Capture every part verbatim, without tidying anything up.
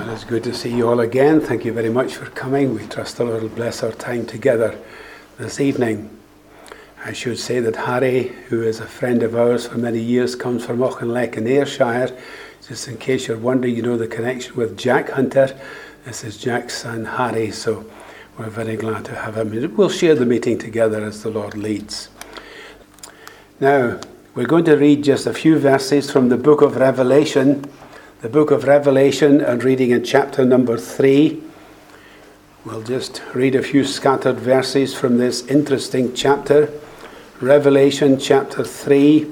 It's good to see you all again. Thank you very much for coming. We trust the Lord will bless our time together this evening. I should say that Harry, who is a friend of ours for many years, comes from Auchinleck in Ayrshire. Just in case you're wondering, you know the connection with Jack Hunter. This is Jack's son, Harry, so we're very glad to have him. We'll share the meeting together as the Lord leads. Now, we're going to read just a few verses from the book of Revelation. The book of Revelation, and reading in chapter number three. We'll just read a few scattered verses from this interesting chapter. Revelation chapter three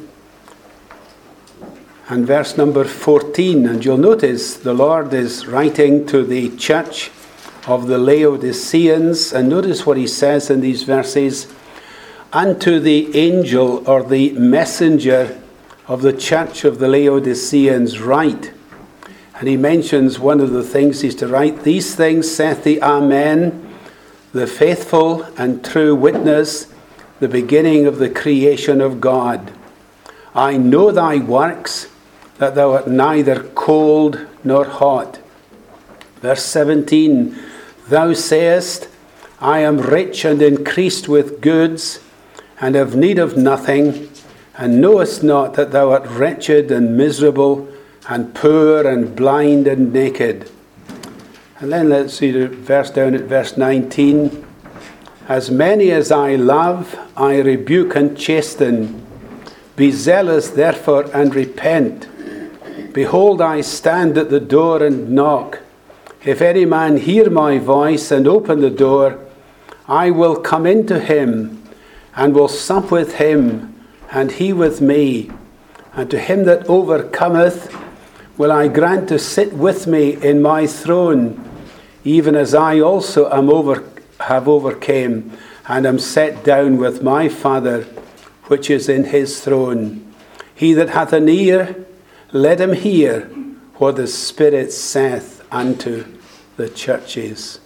and verse number fourteen. And you'll notice the Lord is writing to the church of the Laodiceans. And notice what he says in these verses. And to the angel or the messenger of the church of the Laodiceans write. And he mentions one of the things he's to write. These things saith the Amen, the faithful and true witness, the beginning of the creation of God. I know thy works, that thou art neither cold nor hot. Verse seventeen, thou sayest, I am rich and increased with goods, and have need of nothing, and knowest not that thou art wretched and miserable, and poor and blind and naked. And then let's see the verse down at verse nineteen. As many as I love, I rebuke and chasten. Be zealous therefore and repent. Behold, I stand at the door and knock. If any man hear my voice and open the door, I will come into him, and will sup with him, and he with me. And to him that overcometh, will I grant to sit with me in my throne, even as I also am over, have overcame, and am set down with my Father, which is in his throne. He that hath an ear, let him hear what the Spirit saith unto the churches.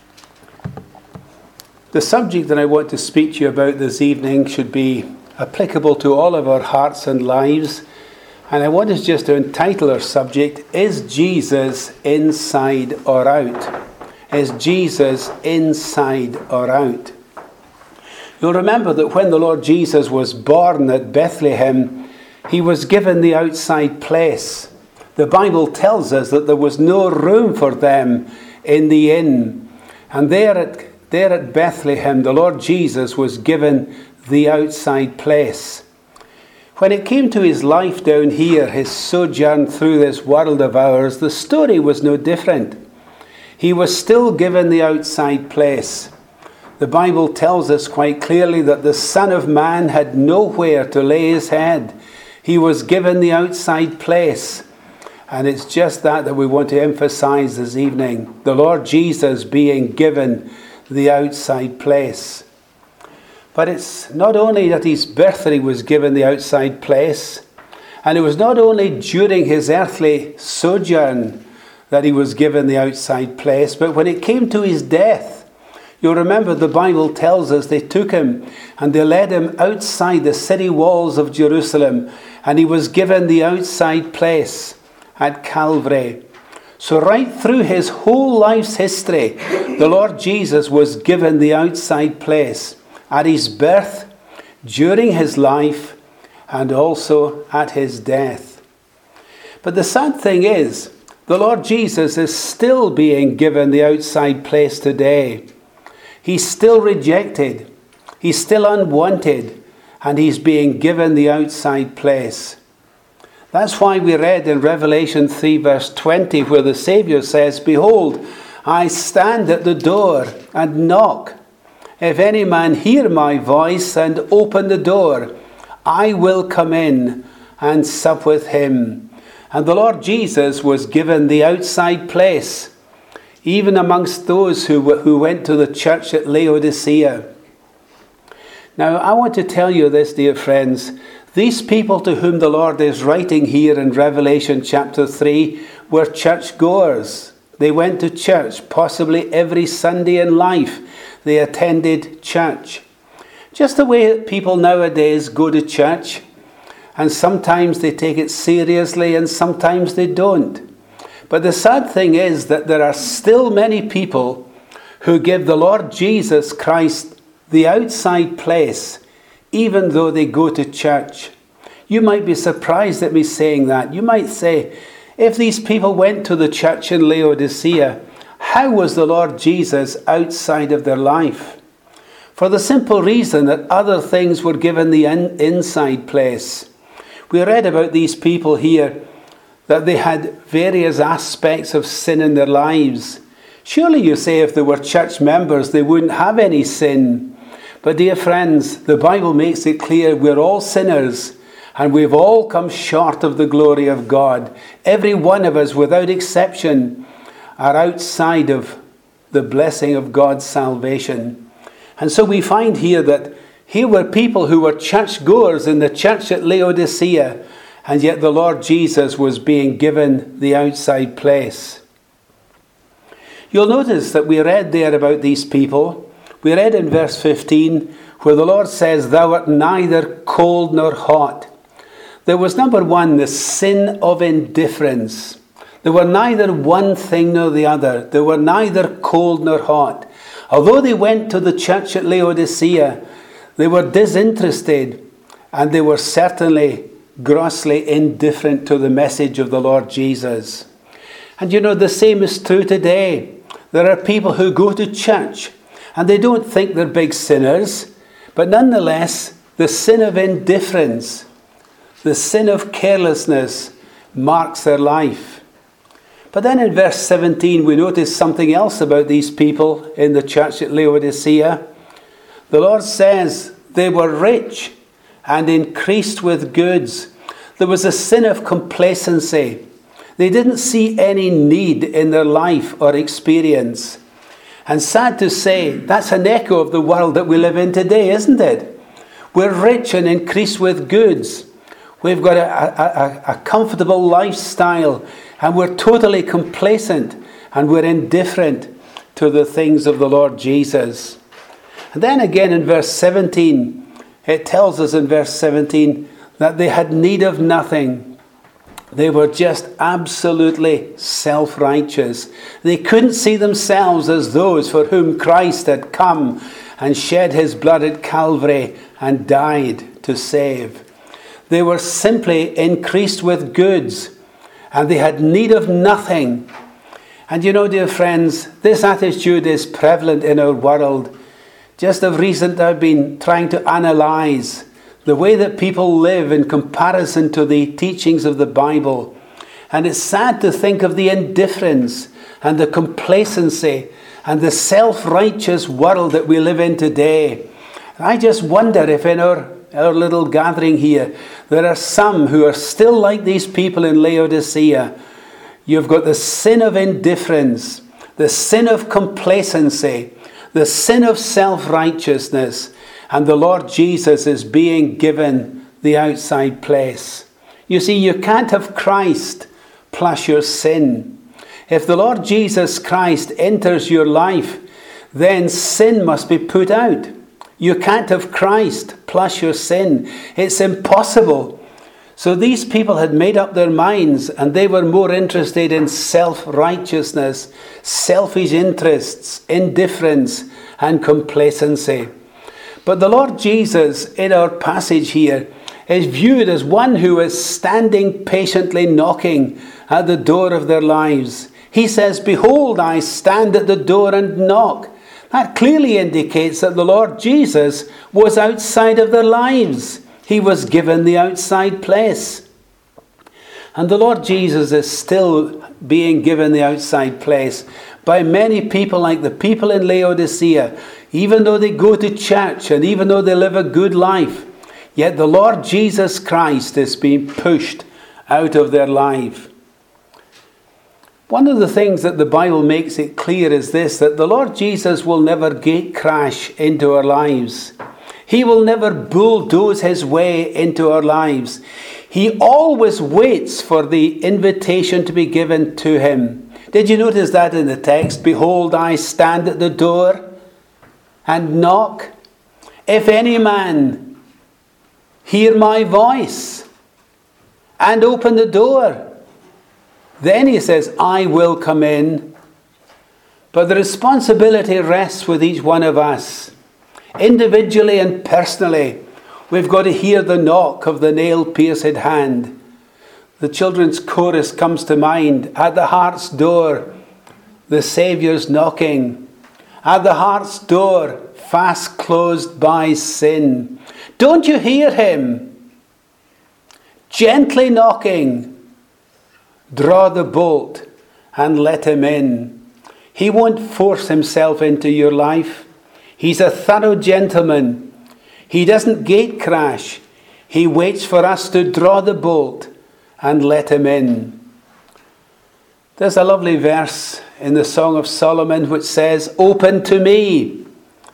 The subject that I want to speak to you about this evening should be applicable to all of our hearts and lives. And I want us just to entitle our subject, Is Jesus Inside or Out? Is Jesus inside or out? You'll remember that when the Lord Jesus was born at Bethlehem, he was given the outside place. The Bible tells us that there was no room for them in the inn. And there at, there at Bethlehem, the Lord Jesus was given the outside place. When it came to his life down here, his sojourn through this world of ours, the story was no different. He was still given the outside place. The Bible tells us quite clearly that the Son of Man had nowhere to lay his head. He was given the outside place. And it's just that that we want to emphasize this evening. The Lord Jesus being given the outside place. But it's not only that his birthday was given the outside place, and it was not only during his earthly sojourn that he was given the outside place, but when it came to his death, you'll remember the Bible tells us they took him and they led him outside the city walls of Jerusalem, and he was given the outside place at Calvary. So right through his whole life's history, the Lord Jesus was given the outside place. At his birth, during his life, and also at his death. But the sad thing is, the Lord Jesus is still being given the outside place today. He's still rejected. He's still unwanted. And he's being given the outside place. That's why we read in Revelation three verse twenty where the Saviour says, Behold, I stand at the door and knock. If any man hear my voice and open the door, I will come in and sup with him. And the Lord Jesus was given the outside place, even amongst those who, who went to the church at Laodicea. Now, I want to tell you this, dear friends. These people to whom the Lord is writing here in Revelation chapter three were churchgoers. They went to church possibly every Sunday in life. They attended church. Just the way people nowadays go to church, and sometimes they take it seriously and sometimes they don't. But the sad thing is that there are still many people who give the Lord Jesus Christ the outside place, even though they go to church. You might be surprised at me saying that. You might say, if these people went to the church in Laodicea, how was the Lord Jesus outside of their life? For the simple reason that other things were given the in- inside place. We read about these people here, that they had various aspects of sin in their lives. Surely you say if they were church members, they wouldn't have any sin. But dear friends, the Bible makes it clear we're all sinners and we've all come short of the glory of God. Every one of us, without exception, are outside of the blessing of God's salvation. And so we find here that here were people who were churchgoers in the church at Laodicea, and yet the Lord Jesus was being given the outside place. You'll notice that we read there about these people. We read in verse fifteen where the Lord says, "Thou art neither cold nor hot." There was, number one, the sin of indifference. They were neither one thing nor the other. They were neither cold nor hot. Although they went to the church at Laodicea, they were disinterested and they were certainly grossly indifferent to the message of the Lord Jesus. And you know, the same is true today. There are people who go to church and they don't think they're big sinners, but nonetheless, the sin of indifference, the sin of carelessness marks their life. But then in verse seventeen, we notice something else about these people in the church at Laodicea. The Lord says they were rich and increased with goods. There was a sin of complacency. They didn't see any need in their life or experience. And sad to say, that's an echo of the world that we live in today, isn't it? We're rich and increased with goods. We've got a, a, a comfortable lifestyle, and we're totally complacent, and we're indifferent to the things of the Lord Jesus. And then again in verse seventeen, it tells us in verse seventeen that they had need of nothing. They were just absolutely self-righteous. They couldn't see themselves as those for whom Christ had come and shed his blood at Calvary and died to save. They were simply increased with goods, and they had need of nothing. And you know, dear friends, this attitude is prevalent in our world. Just of recent, I've been trying to analyze the way that people live in comparison to the teachings of the Bible. And it's sad to think of the indifference and the complacency and the self-righteous world that we live in today. I just wonder if in our, our little gathering here, there are some who are still like these people in Laodicea. You've got the sin of indifference, the sin of complacency, the sin of self-righteousness, and the Lord Jesus is being given the outside place. You see, you can't have Christ plus your sin. If the Lord Jesus Christ enters your life, then sin must be put out. You can't have Christ plus your sin. It's impossible. So these people had made up their minds, and they were more interested in self-righteousness, selfish interests, indifference, and complacency. But the Lord Jesus, in our passage here, is viewed as one who is standing patiently knocking at the door of their lives. He says, "Behold, I stand at the door and knock." That clearly indicates that the Lord Jesus was outside of their lives. He was given the outside place. And the Lord Jesus is still being given the outside place by many people like the people in Laodicea. Even though they go to church and even though they live a good life, yet the Lord Jesus Christ is being pushed out of their life. One of the things that the Bible makes it clear is this, that the Lord Jesus will never gate crash into our lives. He will never bulldoze his way into our lives. He always waits for the invitation to be given to him. Did you notice that in the text? "Behold, I stand at the door and knock. If any man hear my voice and open the door, Then he says, I will come in. But the responsibility rests with each one of us. Individually and personally, we've got to hear the knock of the nail-pierced hand. The children's chorus comes to mind. At the heart's door, the Saviour's knocking. At the heart's door, fast closed by sin. Don't you hear him? Gently knocking. Draw the bolt and let him in. He won't force himself into your life. He's a thorough gentleman. He doesn't gate crash. He waits for us to draw the bolt and let him in. There's a lovely verse in the Song of Solomon which says, open to me.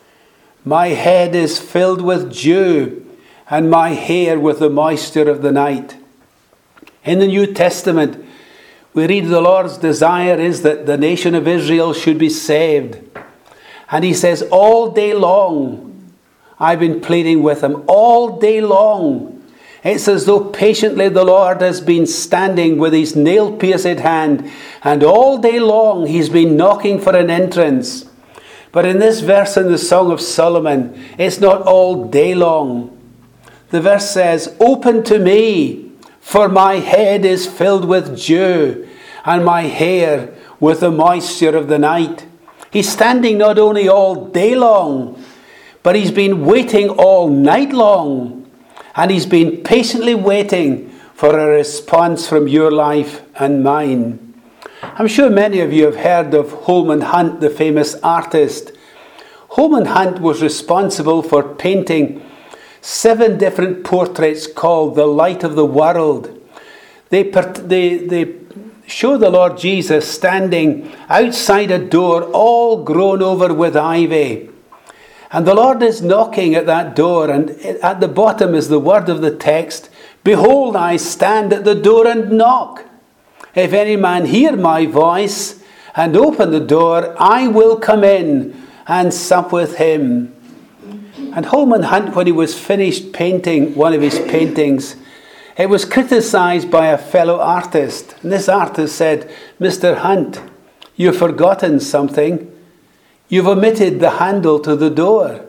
My head is filled with dew, and my hair with the moisture of the night. In the New Testament, we read the Lord's desire is that the nation of Israel should be saved. And he says, all day long, I've been pleading with him. All day long. It's as though patiently the Lord has been standing with his nail-pierced hand, and all day long he's been knocking for an entrance. But in this verse in the Song of Solomon, it's not all day long. The verse says, open to me, for my head is filled with dew, and my hair with the moisture of the night. He's standing not only all day long, but he's been waiting all night long. And he's been patiently waiting for a response from your life and mine. I'm sure many of you have heard of Holman Hunt, the famous artist. Holman Hunt was responsible for painting seven different portraits called The Light of the World. They, they, they show the Lord Jesus standing outside a door all grown over with ivy. And the Lord is knocking at that door, and at the bottom is the word of the text, behold, I stand at the door and knock. If any man hear my voice and open the door, I will come in and sup with him. And Holman Hunt, when he was finished painting one of his paintings, it was criticised by a fellow artist. And this artist said, Mister Hunt, you've forgotten something. You've omitted the handle to the door.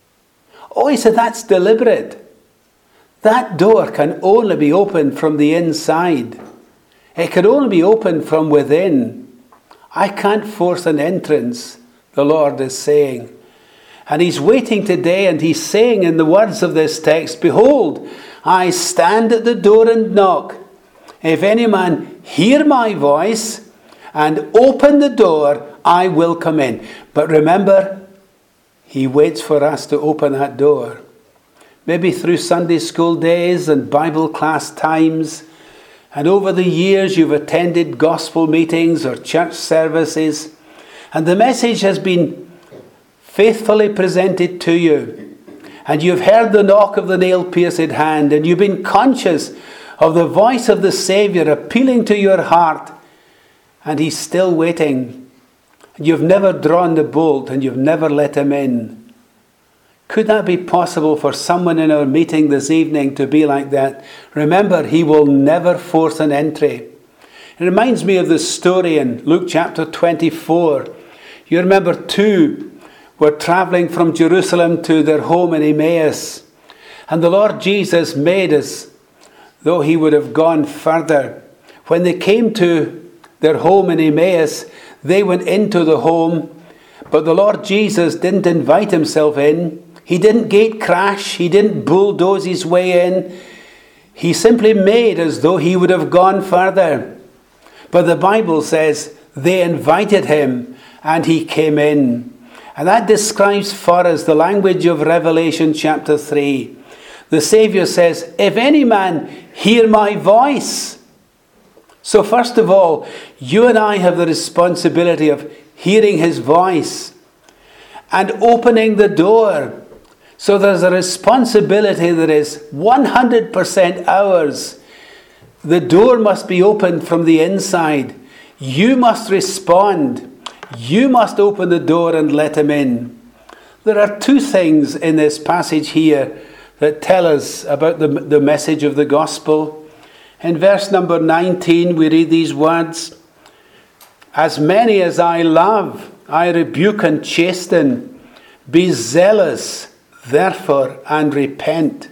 Oh, he said, that's deliberate. That door can only be opened from the inside. It can only be opened from within. I can't force an entrance, the Lord is saying. And he's waiting today, and he's saying in the words of this text, behold, I stand at the door and knock. If any man hear my voice and open the door, I will come in. But remember, he waits for us to open that door. Maybe through Sunday school days and Bible class times, and over the years you've attended gospel meetings or church services, and the message has been faithfully presented to you, and you've heard the knock of the nail-pierced hand, and you've been conscious of the voice of the Saviour appealing to your heart, and he's still waiting. You've never drawn the bolt and you've never let him in. Could that be possible for someone in our meeting this evening to be like that? Remember, he will never force an entry. It reminds me of the story in Luke chapter twenty-four. You remember two were travelling from Jerusalem to their home in Emmaus. And the Lord Jesus made as though he would have gone further. When they came to their home in Emmaus, they went into the home, but the Lord Jesus didn't invite himself in. He didn't gate crash. He didn't bulldoze his way in. He simply made as though he would have gone further. But the Bible says they invited him and he came in. And that describes for us the language of Revelation chapter three. The Saviour says, if any man hear my voice. So first of all, you and I have the responsibility of hearing his voice and opening the door. So there's a responsibility that is one hundred percent ours. The door must be opened from the inside. You must respond. You must open the door and let him in. There are two things in this passage here that tell us about the, the message of the gospel. In verse number nineteen, we read these words, "As many as I love, I rebuke and chasten. Be zealous, therefore, and repent."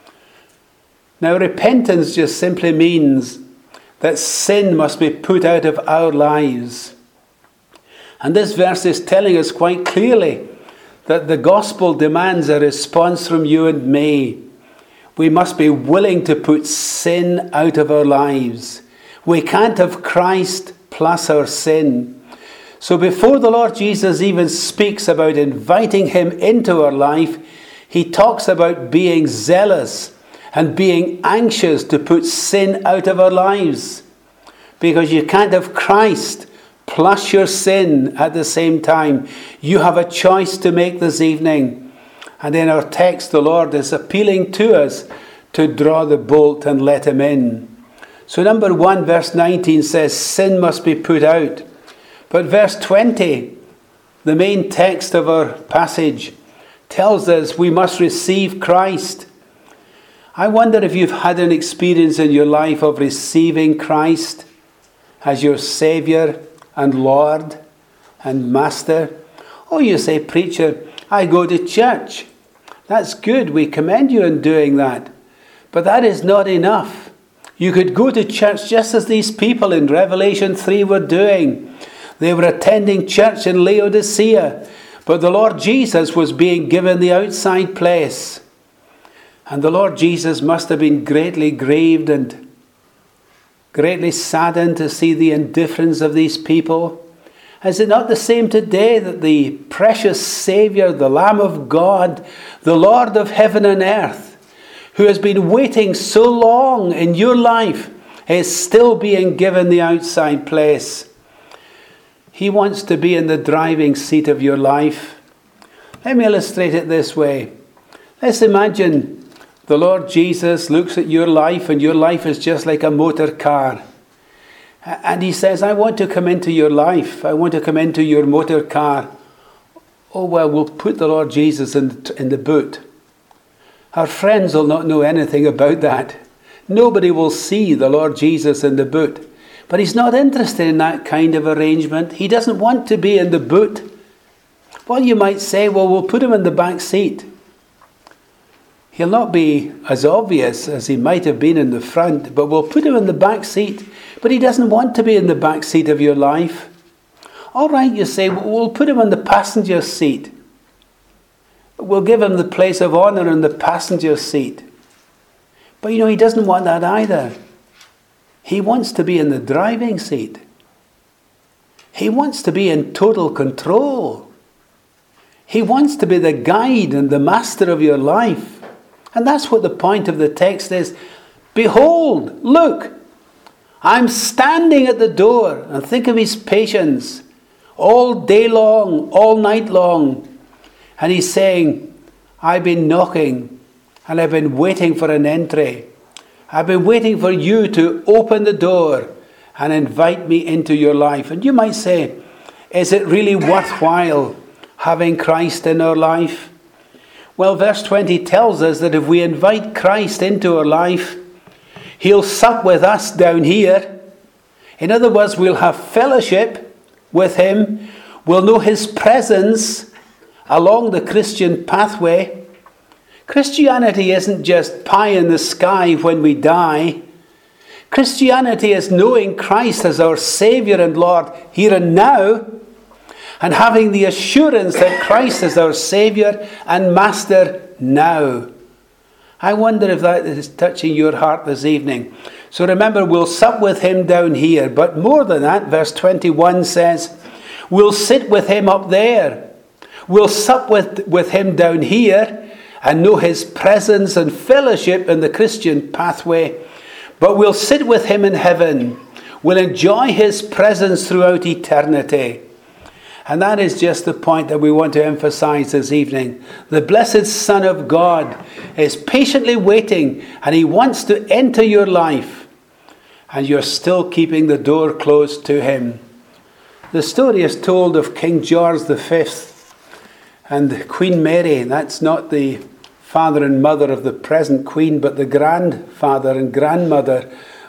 Now, repentance just simply means that sin must be put out of our lives. And this verse is telling us quite clearly that the gospel demands a response from you and me. We must be willing to put sin out of our lives. We can't have Christ plus our sin. So before the Lord Jesus even speaks about inviting him into our life, he talks about being zealous and being anxious to put sin out of our lives. Because you can't have Christ plus your sin at the same time. You have a choice to make this evening. And in our text, the Lord is appealing to us to draw the bolt and let him in. So number one, verse nineteen says sin must be put out. But verse twenty, the main text of our passage, tells us we must receive Christ. I wonder if you've had an experience in your life of receiving Christ as your Saviour and Lord and Master. Oh, you say, "Preacher, I go to church." That's good. We commend you in doing that. But that is not enough. You could go to church just as these people in Revelation three were doing. They were attending church in Laodicea, but the Lord Jesus was being given the outside place. And the Lord Jesus must have been greatly grieved and greatly saddened to see the indifference of these people. Is it not the same today that the precious Saviour, the Lamb of God, the Lord of heaven and earth, who has been waiting so long in your life, is still being given the outside place? He wants to be in the driving seat of your life. Let me illustrate it this way. Let's imagine the Lord Jesus looks at your life and your life is just like a motor car. And he says, "I want to come into your life. I want to come into your motor car." Oh, well, we'll put the Lord Jesus in, in the boot. Our friends will not know anything about that. Nobody will see the Lord Jesus in the boot. But he's not interested in that kind of arrangement. He doesn't want to be in the boot. Well, you might say, well, we'll put him in the back seat. He'll not be as obvious as he might have been in the front, but we'll put him in the back seat. But he doesn't want to be in the back seat of your life. All right, you say, well, we'll put him in the passenger seat. We'll give him the place of honour in the passenger seat. But you know, he doesn't want that either. He wants to be in the driving seat. He wants to be in total control. He wants to be the guide and the master of your life. And that's what the point of the text is. Behold, look, I'm standing at the door. And think of his patience. All day long, all night long. And he's saying, I've been knocking and I've been waiting for an entry. I've been waiting for you to open the door and invite me into your life. And you might say, is it really worthwhile having Christ in our life? Well, verse twenty tells us that if we invite Christ into our life, he'll sup with us down here. In other words, we'll have fellowship with him. We'll know his presence along the Christian pathway. Christianity isn't just pie in the sky when we die. Christianity is knowing Christ as our Saviour and Lord here and now, and having the assurance that Christ is our Saviour and Master now. I wonder if that is touching your heart this evening. So remember, we'll sup with him down here. But more than that, verse twenty-one says, we'll sit with him up there. We'll sup with, with him down here and know his presence and fellowship in the Christian pathway. But we'll sit with him in heaven. We'll enjoy his presence throughout eternity. And that is just the point that we want to emphasize this evening. The blessed Son of God is patiently waiting, and he wants to enter your life, and you're still keeping the door closed to him. The story is told of King George the Fifth and Queen Mary. That's not the father and mother of the present queen, but the grandfather and grandmother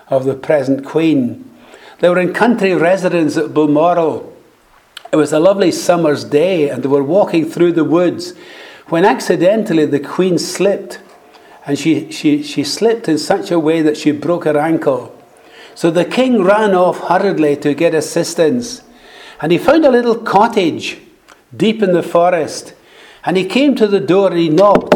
of the present Queen. They were in country residence at Balmoral. It was a lovely summer's day, and they were walking through the woods when accidentally the Queen slipped. And she, she, she slipped in such a way that she broke her ankle. So the king ran off hurriedly to get assistance. And he found a little cottage deep in the forest. And he came to the door and he knocked.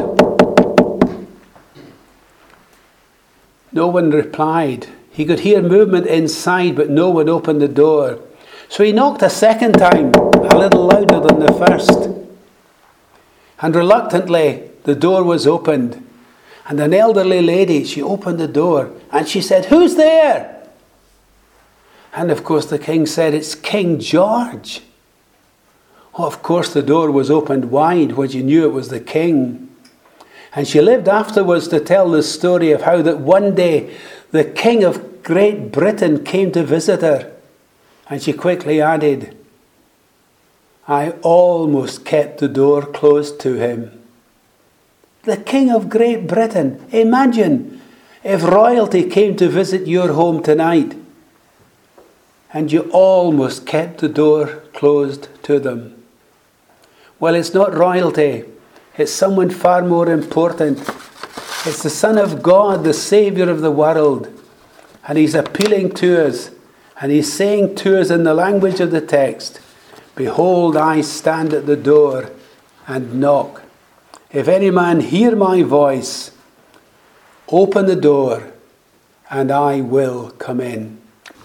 No one replied. He could hear movement inside, but no one opened the door. So he knocked a second time, a little louder than the first. And reluctantly, the door was opened. And an elderly lady, she opened the door and she said, "Who's there?" And of course the king said, "It's King George." Oh, of course the door was opened wide when she knew it was the king. And she lived afterwards to tell the story of how that one day the King of Great Britain came to visit her. And she quickly added, "I almost kept the door closed to him." The King of Great Britain. Imagine if royalty came to visit your home tonight and you almost kept the door closed to them. Well, it's not royalty. It's someone far more important. It's the Son of God, the Saviour of the world. And he's appealing to us. And he's saying to us in the language of the text, "Behold, I stand at the door and knock. If any man hear my voice, open the door, and I will come in."